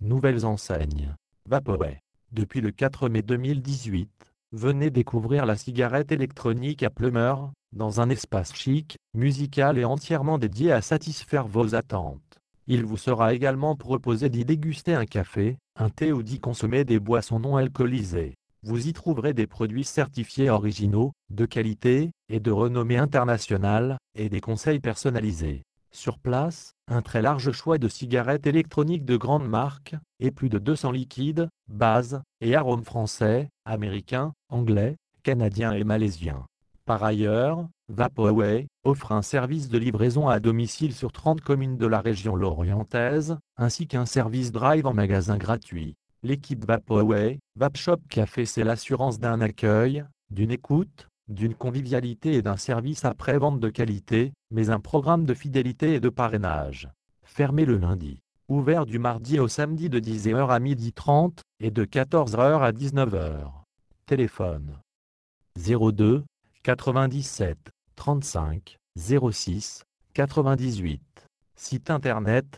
Nouvelles enseignes. Vaporwave. Depuis le 4 mai 2018, venez découvrir la cigarette électronique à Plumeur, dans un espace chic, musical et entièrement dédié à satisfaire vos attentes. Il vous sera également proposé d'y déguster un café, un thé ou d'y consommer des boissons non alcoolisées. Vous y trouverez des produits certifiés originaux, de qualité et de renommée internationale, et des conseils personnalisés. Sur place, un très large choix de cigarettes électroniques de grandes marques, et plus de 200 liquides, bases, et arômes français, américains, anglais, canadiens et malaisiens. Par ailleurs, Vaporwave offre un service de livraison à domicile sur 30 communes de la région lorientaise, ainsi qu'un service drive en magasin gratuit. L'équipe Vaporwave, Vapshop Café, c'est l'assurance d'un accueil, d'une écoute, d'une convivialité et d'un service après-vente de qualité, mais un programme de fidélité et de parrainage. Fermé le lundi. Ouvert du mardi au samedi de 10h à 12h30 et de 14h à 19h. Téléphone 02 97 35 06 98. Site internet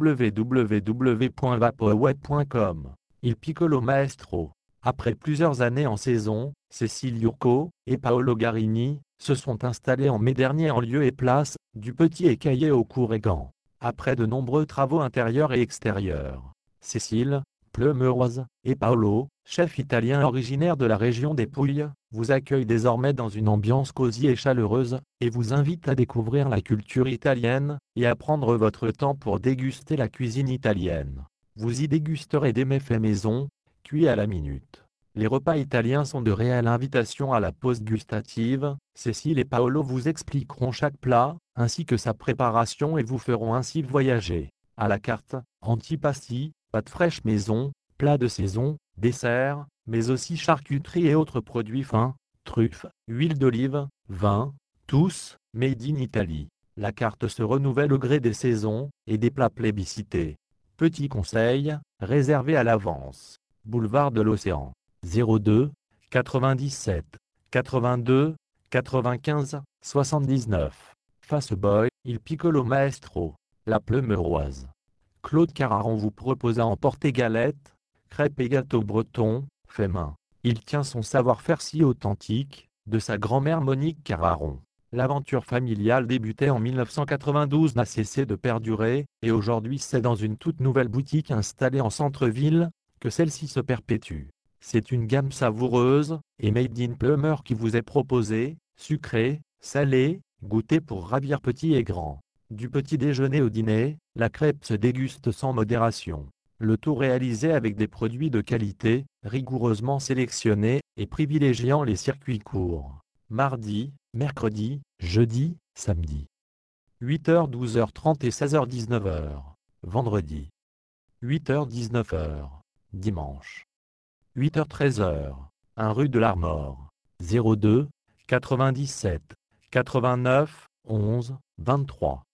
www.vaporwave.com. Il Piccolo Maestro. Après plusieurs années en saison, Cécile Urco et Paolo Garini se sont installés en mai dernier en lieu et place du Petit Écaillé au Courrégan. Après de nombreux travaux intérieurs et extérieurs, Cécile, plumeuroise, et Paolo, chef italien originaire de la région des Pouilles, vous accueille désormais dans une ambiance cosy et chaleureuse, et vous invite à découvrir la culture italienne, et à prendre votre temps pour déguster la cuisine italienne. Vous y dégusterez des mets faits maison, cuits à la minute. Les repas italiens sont de réelles invitations à la pause gustative. Cécile et Paolo vous expliqueront chaque plat, ainsi que sa préparation, et vous feront ainsi voyager. À la carte, antipasti, pâtes fraîches maison, plats de saison, desserts, mais aussi charcuterie et autres produits fins, truffes, huile d'olive, vin, tous, made in Italy. La carte se renouvelle au gré des saisons et des plats plébiscités. Petit conseil, réservé à l'avance. Boulevard de l'Océan. 02 97 82 95 79. Face Boy, Il Piccolo Maestro. La Plumeuroise. Claude Cararon vous proposa emporter galettes, crêpes et gâteaux bretons, faits main. Il tient son savoir-faire si authentique, de sa grand-mère Monique Cararon. L'aventure familiale débutée en 1992 n'a cessé de perdurer, et aujourd'hui c'est dans une toute nouvelle boutique installée en centre-ville, que celle-ci se perpétue. C'est une gamme savoureuse, et made in Plumeur qui vous est proposée, sucrée, salée, goûtée pour ravir petit et grand. Du petit déjeuner au dîner, la crêpe se déguste sans modération. Le tout réalisé avec des produits de qualité, rigoureusement sélectionnés, et privilégiant les circuits courts. Mardi, mercredi, jeudi, samedi. 8h 12h30 et 16h 19h. Vendredi. 8h 19h. Dimanche. 8h 13h. 1 rue de l'Armor. 02 97 89 11 23.